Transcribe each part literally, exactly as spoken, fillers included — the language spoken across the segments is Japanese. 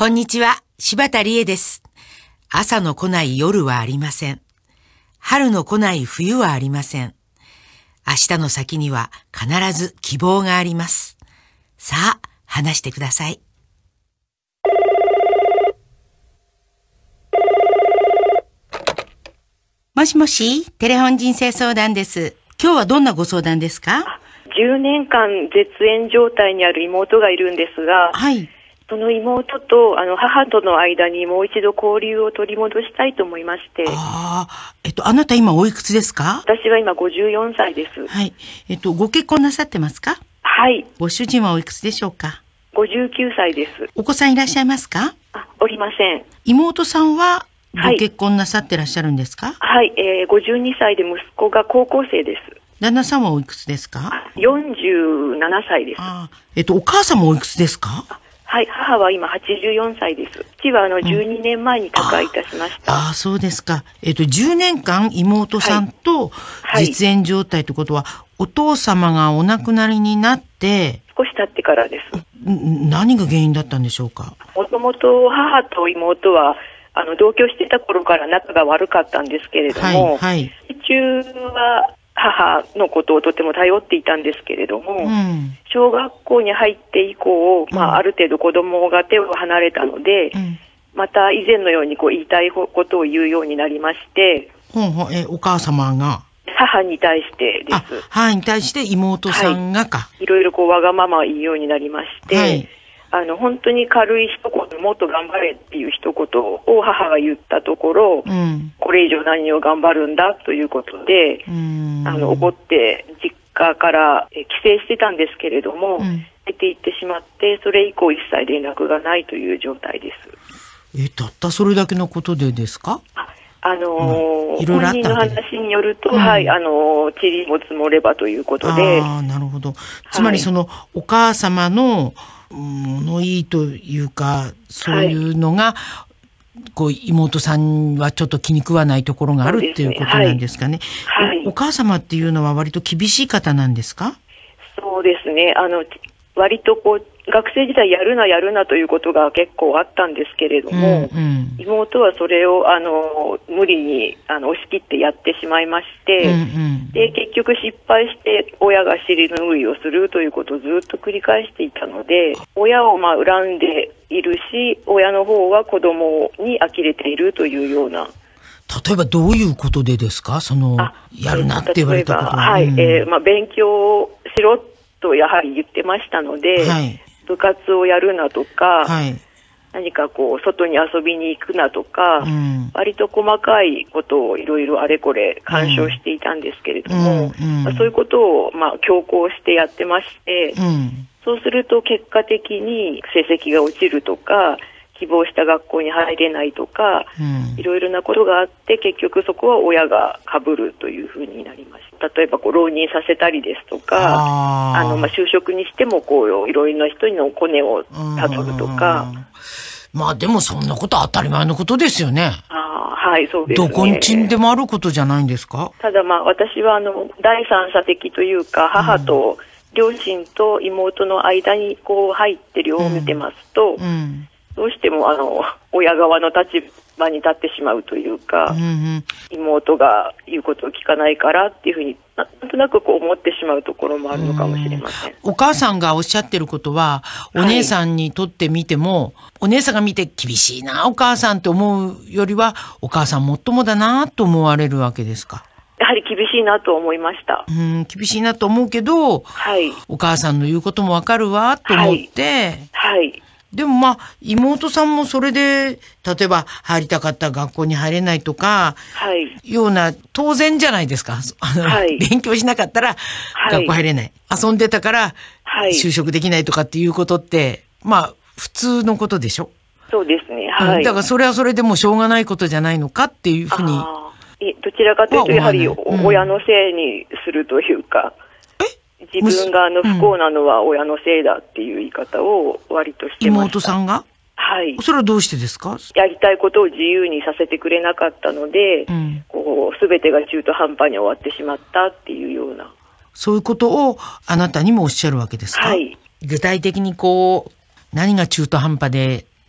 こんにちは、柴田理恵です。朝の来ない夜はありません。春の来ない冬はありません。明日の先には必ず希望があります。さあ、話してください。もしもし、テレフォン人生相談です。今日はどんなご相談ですか？ じゅうねんかん絶縁状態にある妹がいるんですが、 はい。 その妹とあの母との間にもう一度交流を取り戻したいと思いまして。 ああ、えっと、あなた今おいくつですか？ 私は今ごじゅうよんさいです。 はい。えっと、ご結婚なさってますか？ はい。 ご主人はおいくつでしょうか？ ごじゅうきゅうさいです。 お子さんいらっしゃいますか？ あ、おりません。 妹さんはごはい結婚なさってらっしゃるんですか？ はい、えー、ごじゅうにさいで息子が高校生です。 旦那さんはおいくつですか？ よんじゅうななさいです。 ああ、えっと、お母さんもおいくつですか？ はい、母は今はちじゅうよんさいです。父はあのじゅうにねんまえに他界いたしました。 うん、ああ、そうですか。えっと、じゅうねんかん妹さんと実縁状態ということは、はいはい、お父様がお亡くなりになって、 少し経ってからです。 何が原因だったんでしょうか？ もともと母と妹はあの同居してた頃から仲が悪かったんですけれども、 はいはい、 中は母のことをとても頼っていたんですけれども、うん、小学校に入って以降、まあ、うん、ある程度子供が手を離れたので、うん、また以前のようにこう言いたいことを言うようになりまして、 ほうほう、えお母様が母に対してです。 母に対して妹さんがか、 はい、いろいろこうわがままを言うようになりまして、はい、あの本当に軽い一言、もっと頑張れっていう一言を母が言ったところ、うん、これ以上何を頑張るんだということで、うんあの怒って実家から帰省してたんですけれども、うん、出て行ってしまって、それ以降一切連絡がないという状態です。 え、たったそれだけのことでですか？ ああのー、 うん、いろいろあったわけで、 本人の話によると、 うん、 はい、あのー、塵も積もればということで。 ああ、なるほど。つまりその、はい、お母様の物言いというか、そういうのが、はい、こう妹さんはちょっと気に食わないところがあるっていうことなんですかね。はいはい、お, お母様っていうのは割と厳しい方なんですか？ そうですね。あの割とこう学生時代やるなやるなということが結構あったんですけれども、うんうん、妹はそれをあの無理にあの押し切ってやってしまいまして、うんうん、で結局失敗して親が尻拭いをするということをずっと繰り返していたので、親をまあ恨んでいるし、親の方は子供に呆れているというような。 例えばどういうことでですか？そのやるなって言われたことは。 はい、うん、えー、まあ勉強しろとやはり言ってましたので、はい、部活をやるなとか、はい、何かこう外に遊びに行くなとか、うん、割と細かいことをいろいろあれこれ干渉していたんですけれども、うんうんまあ、そういうことをまあ強行してやってまして、うん、そうすると結果的に成績が落ちるとか、希望した学校に入れないとか、うん、いろいろなことがあって結局そこは親が被るというふうになりました。例えばこう浪人させたりですとか、ああのまあ就職にしてもこういろいろな人のコネをたどるとか。 まあでもそんなことは当たり前のことですよね。 あはい、そうですね。 どこんちんでもあることじゃないんですか？ ただまあ私はあの第三者的というか、母と両親と妹の間にこう入って両を見てますと、うんうんどうしてもあの親側の立場に立ってしまうというか、うんうん、妹が言うことを聞かないからっていうふうにな、なんとなくこう思ってしまうところもあるのかもしれません。 お母さんがおっしゃってることは、お姉さんにとってみても、はい、お姉さんが見て厳しいなお母さんと思うよりは、お母さんもっともだなと思われるわけですか？ やはり厳しいなと思いました。 うん、厳しいなと思うけど、はい、お母さんの言うこともわかるわと思って、はい、はいでもまあ、妹さんもそれで、例えば入りたかった学校に入れないとか、はい、ような、当然じゃないですか。はい、勉強しなかったら学校入れない。はい、遊んでたから就職できないとかっていうことって、まあ、普通のことでしょ？ そうですね。はい。 だからそれはそれでもしょうがないことじゃないのかっていうふうに。 どちらかというと、やはり親のせいにするというか、自分があの不幸なのは親のせいだっていう言い方を割としてました。 妹さんが？はい。それはどうしてですか？ やりたいことを自由にさせてくれなかったので、うん、こう全てが中途半端に終わってしまったっていうような。 そういうことをあなたにもおっしゃるわけですか？はい。具体的にこう何が中途半端で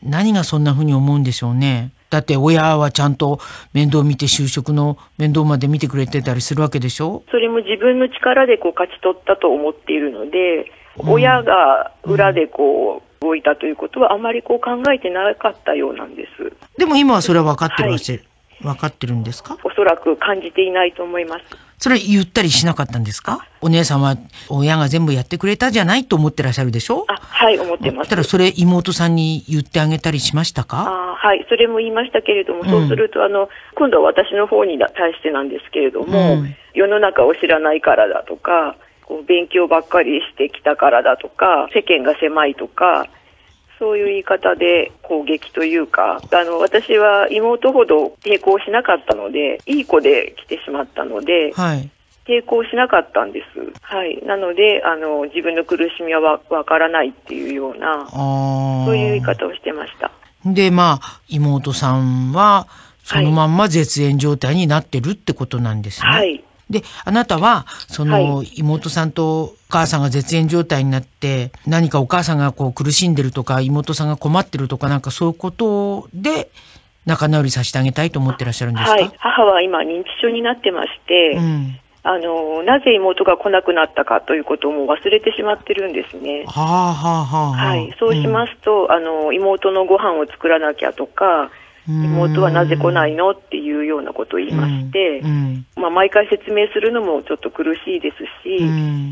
何がそんな風に思うんでしょうね。だって親はちゃんと面倒見て就職の面倒まで見てくれてたりするわけでしょ。 それも自分の力でこう勝ち取ったと思っているので、うん、親が裏でこう動いたということはあまりこう考えてなかったようなんです。 でも今はそれは分かってるわけ、はい、分かってるんですか？ おそらく感じていないと思います。 それ言ったりしなかったんですか？お姉さんは親が全部やってくれたじゃないと思ってらっしゃるでしょ？ あ、はい、思ってます。 ただそれ妹さんに言ってあげたりしましたか？ あ、はい、それも言いましたけれども、うん、そうするとあの今度は私の方に対してなんですけれども、うん、世の中を知らないからだとか、こう勉強ばっかりしてきたからだとか、世間が狭いとか、そういう言い方で攻撃というか、あの私は妹ほど抵抗しなかったので、いい子で来てしまったので、はい、抵抗しなかったんです。はい。なのであの自分の苦しみはわ、わからないっていうような、そういう言い方をしてました。 で、まあ妹さんはそのまんま絶縁状態になってるってことなんですね。はい。で、あなたは、その、妹さんとお母さんが絶縁状態になって、何かお母さんがこう苦しんでるとか、妹さんが困ってるとか、なんかそういうことで、仲直りさせてあげたいと思ってらっしゃるんですか？ はい。母は今認知症になってまして、うん、あの、なぜ妹が来なくなったかということをもう忘れてしまってるんですね。 はあ、はあ、はあ。 はい。そうしますと、うん、あの、妹のご飯を作らなきゃとか、妹はなぜ来ないのっていうようなことを言いまして、うんうんまあ、毎回説明するのもちょっと苦しいですし、うん、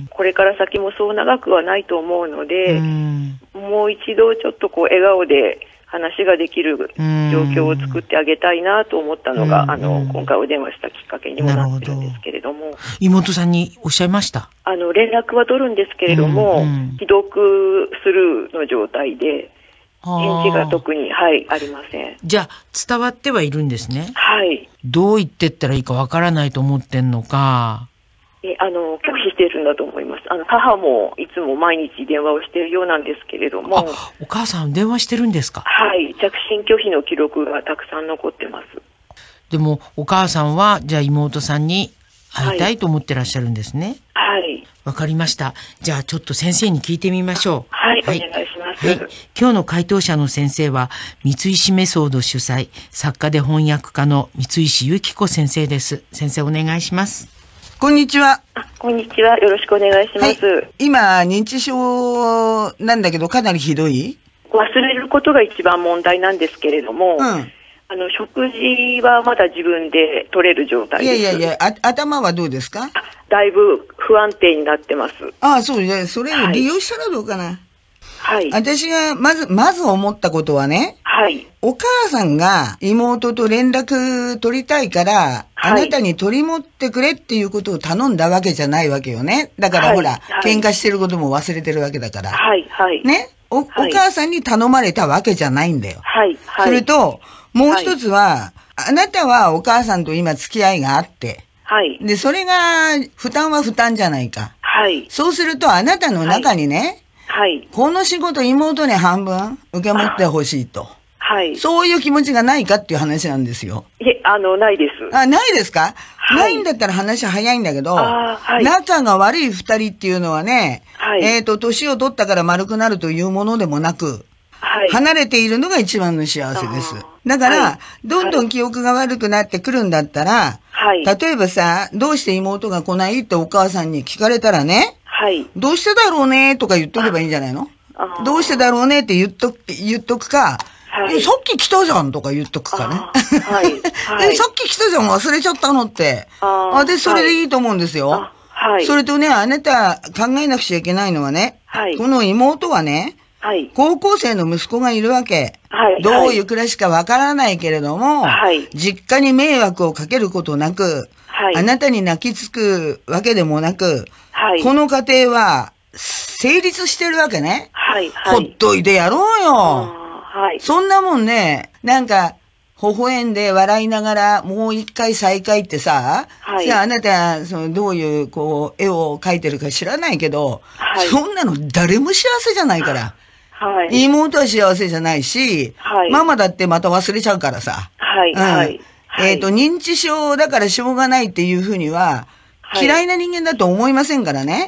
これから先もそう長くはないと思うので、うん、もう一度ちょっとこう笑顔で話ができる状況を作ってあげたいなと思ったのが、うん、あの今回お電話したきっかけにもなってるんですけれども。 妹さんにおっしゃいました？ あの連絡は取るんですけれども、うんうん、既読スルーの状態で、返事が特に、はい、ありません。 じゃあ、伝わってはいるんですね。 はい。 どう言ってったらいいかわからないと思ってんのか。 え、あの、拒否してるんだと思います。あの、母もいつも毎日電話をしているようなんですけれども。あ、 お母さん電話してるんですか？ はい。着信拒否の記録がたくさん残ってます。 でも、お母さんは、じゃあ妹さんに会いたいと思ってらっしゃるんですね。 はい。 わかりました。じゃあ、ちょっと先生に聞いてみましょう。 はい、はい、お願いします。はい。 今日の回答者の先生は、三石メソード主催、作家で翻訳家の三石由紀子先生です。先生、お願いします。 こんにちは。 あ、こんにちは。よろしくお願いします。はい、 今、認知症なんだけど、かなりひどい？ 忘れることが一番問題なんですけれども、うん、あの、食事はまだ自分で取れる状態です。 いやいやいや、あ頭はどうですか？ だいぶ不安定になってます。 ああ、そうね。それを利用したらどうかな。 はい。 私がまず、まず思ったことはね。 はい。 お母さんが妹と連絡取りたいから、はい、あなたに取り持ってくれっていうことを頼んだわけじゃないわけよね。だからほら、はい、喧嘩してることも忘れてるわけだから。 はい、はい。 ね。お、はい、お母さんに頼まれたわけじゃないんだよ。 はい、はい。 それと、もう一つは、はい、あなたはお母さんと今付き合いがあって、 はい。 で、それが、負担は負担じゃないか。 はい。 そうすると、あなたの中にね、 はい。この仕事妹に半分受け持ってほしいと。 はい。 そういう気持ちがないかっていう話なんですよ。 いえ、あの、ないです。 あ、ないですか？はい。ないんだったら話早いんだけど、あ、はい、仲が悪い二人っていうのはね、はい。えっと、年を取ったから丸くなるというものでもなく、はい。離れているのが一番の幸せです。だから、はい、どんどん記憶が悪くなってくるんだったら、はい。例えばさ、どうして妹が来ないってお母さんに聞かれたらね、はい。どうしてだろうねとか言っとけばいいんじゃないの？どうしてだろうねって言っとく、言っとくか、はい、さっき来たじゃんとか言っとくかね。はい。はい、さっき来たじゃん忘れちゃったのって。ああ。で、それでいいと思うんですよ。はい。それとね、あなた考えなくちゃいけないのはね、はい。この妹はね、はい。高校生の息子がいるわけ。はい。どういう暮らしかわからないけれども、はい。実家に迷惑をかけることなく、はい。あなたに泣きつくわけでもなく、はい。この家庭は成立してるわけね。はい。はい。ほっといてやろうよ。はい。そんなもんね、なんか、微笑んで笑いながらもう一回再会ってさ、はい。じゃああなた、そのどういうこう絵を描いてるか知らないけど、はい。そんなの誰も幸せじゃないから。はい。妹は幸せじゃないし、はい。ママだってまた忘れちゃうからさ。はい。うん。はい。えっと、認知症だからしょうがないっていうふうには、はい。嫌いな人間だと思いませんからね。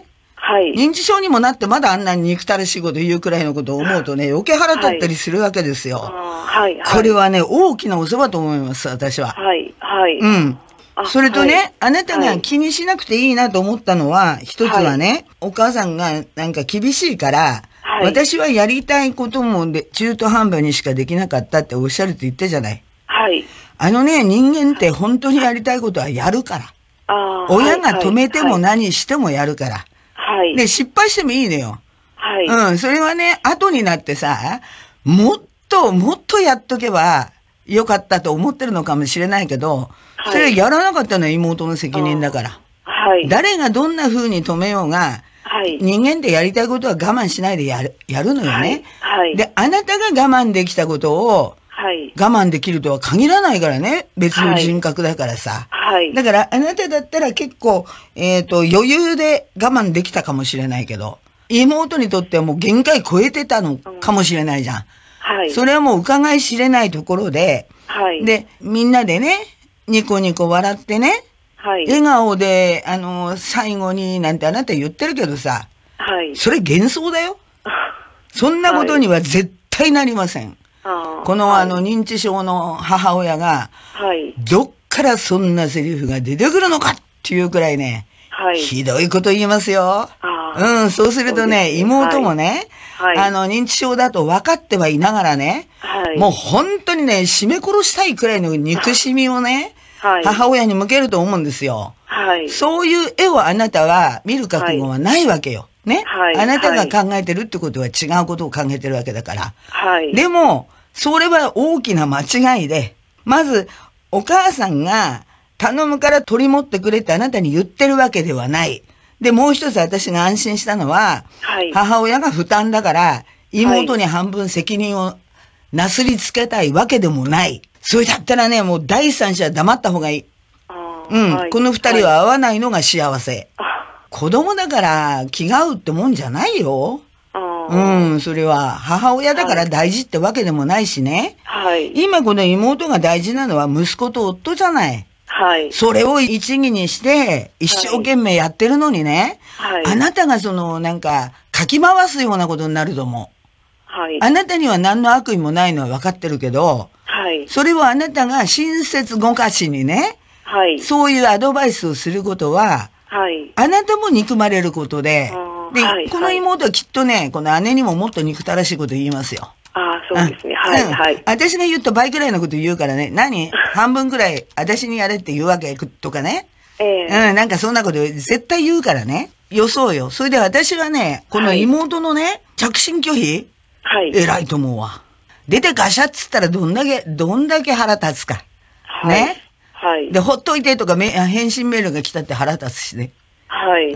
はい。認知症にもなってまだあんなに憎たらしいこと言うくらいのことを思うとね、余計腹立ったりするわけですよ。はい。はい。これはね、大きなお世話と思います、私は。はい。はい。うん。それとね、はい、あなたが気にしなくていいなと思ったのは、一つはね、はい、お母さんがなんか厳しいから、はい、私はやりたいこともで中途半端にしかできなかったっておっしゃるって言ったじゃない。はい。あのね、人間って本当にやりたいことはやるから。あ親が止めても何してもやるから。はい。で、失敗してもいいのよ。はい。うん、それはね、後になってさ、もっともっとやっとけばよかったと思ってるのかもしれないけど、はい、それはやらなかったのは妹の責任だから。はい。誰がどんな風に止めようが、はい。人間ってやりたいことは我慢しないでやる、やるのよね。はい。はい、で、あなたが我慢できたことを、はい。我慢できるとは限らないからね。別の人格だからさ。はい。だから、あなただったら結構、えっと、余裕で我慢できたかもしれないけど、妹にとってはもう限界超えてたのかもしれないじゃん。うん、はい。それはもう伺い知れないところで、はい。で、みんなでね、ニコニコ笑ってね、はい。笑顔で、あの、最後になんてあなた言ってるけどさ、はい。それ幻想だよ。そんなことには絶対なりません。この、はい、あの認知症の母親が、はい、どっからそんなセリフが出てくるのかっていうくらいね、はい、ひどいこと言いますよ。うん、そうするとね、妹もね、はい、あの認知症だと分かってはいながらね、はい、もう本当にね、締め殺したいくらいの憎しみをね、はい、母親に向けると思うんですよ。はい、そういう絵をあなたは見る覚悟はないわけよ。ね、はい、あなたが考えてるってことは違うことを考えてるわけだから。はい、でも、それは大きな間違いで、まず、お母さんが頼むから取り持ってくれってあなたに言ってるわけではない。で、もう一つ私が安心したのは、はい、母親が負担だから、妹に半分責任をなすりつけたいわけでもない。それだったらね、もう第三者は黙った方がいい。うん、はい、この二人は会わないのが幸せ。はい、子供だから気が合うってもんじゃないよ。うん、それは母親だから大事ってわけでもないしね。はい。今この妹が大事なのは息子と夫じゃない。はい。それを一義にして一生懸命やってるのにね。はい。あなたがそのなんかかき回すようなことになると思う。はい。あなたには何の悪意もないのは分かってるけど。はい。それをあなたが親切ごかしにね。はい。そういうアドバイスをすることは。はい。あなたも憎まれることで。で、はい、この妹はきっとね、この姉にももっと憎たらしいこと言いますよ。 ああ、そうですね。はい、うん、はい。 私が言った倍くらいのこと言うからね、何半分くらい私にやれって言うわけとかね。ええー。うん、なんかそんなこと絶対言うからね。予想よ。それで私はね、この妹のね、はい、着信拒否はい。偉いと思うわ。出てガシャッつったらどんだけ、どんだけ腹立つか。はい。ね。はい。で、ほっといてとか返信メールが来たって腹立つしね。はい。うん。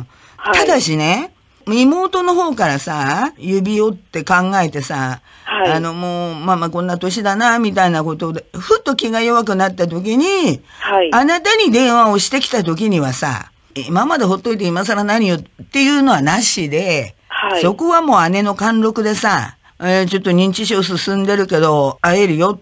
ただしね、妹の方からさ、指折って考えてさ、はい、あのもう、ママこんな年だな、みたいなことで、ふっと気が弱くなった時に、はい、あなたに電話をしてきた時にはさ、今までほっといて今更何よっていうのはなしで、はい、そこはもう姉の貫禄でさ、えー、ちょっと認知症進んでるけど、会えるよって、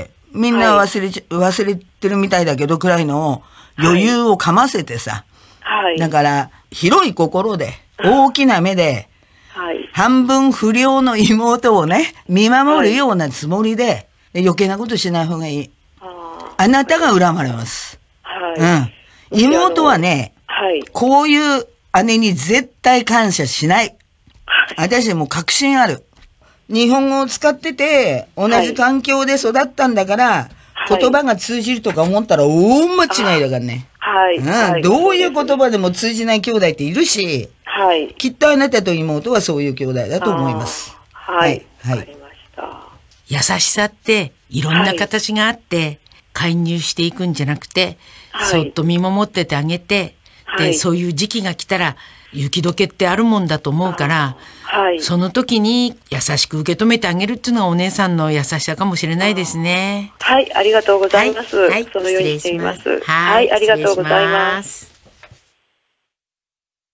みんな忘れち、はい、忘れてるみたいだけどくらいの余裕をかませてさ、はい、だから、広い心で、大きな目で、はい、半分不良の妹をね、見守るようなつもりで、はい、余計なことしない方がいい。あ, あなたが恨まれます。はい。うん。妹はね、はい、こういう姉に絶対感謝しない。私も確信ある。日本語を使ってて、同じ環境で育ったんだから、はい、言葉が通じるとか思ったら大間違いだからね。はい、うんはい。どういう言葉でも通じない兄弟っているし、はい。きっとあなたと妹はそういう兄弟だと思います。 はい。はい。わかりました。 優しさっていろんな形があって、はい、介入していくんじゃなくて、はい、そっと見守っててあげて、で、はい、そういう時期が来たら雪解けってあるもんだと思うから、はい、その時に優しく受け止めてあげるっていうのがお姉さんの優しさかもしれないですね。 はい、ありがとうございます。はい、はい、そのようにしています。 はい、ありがとうございます。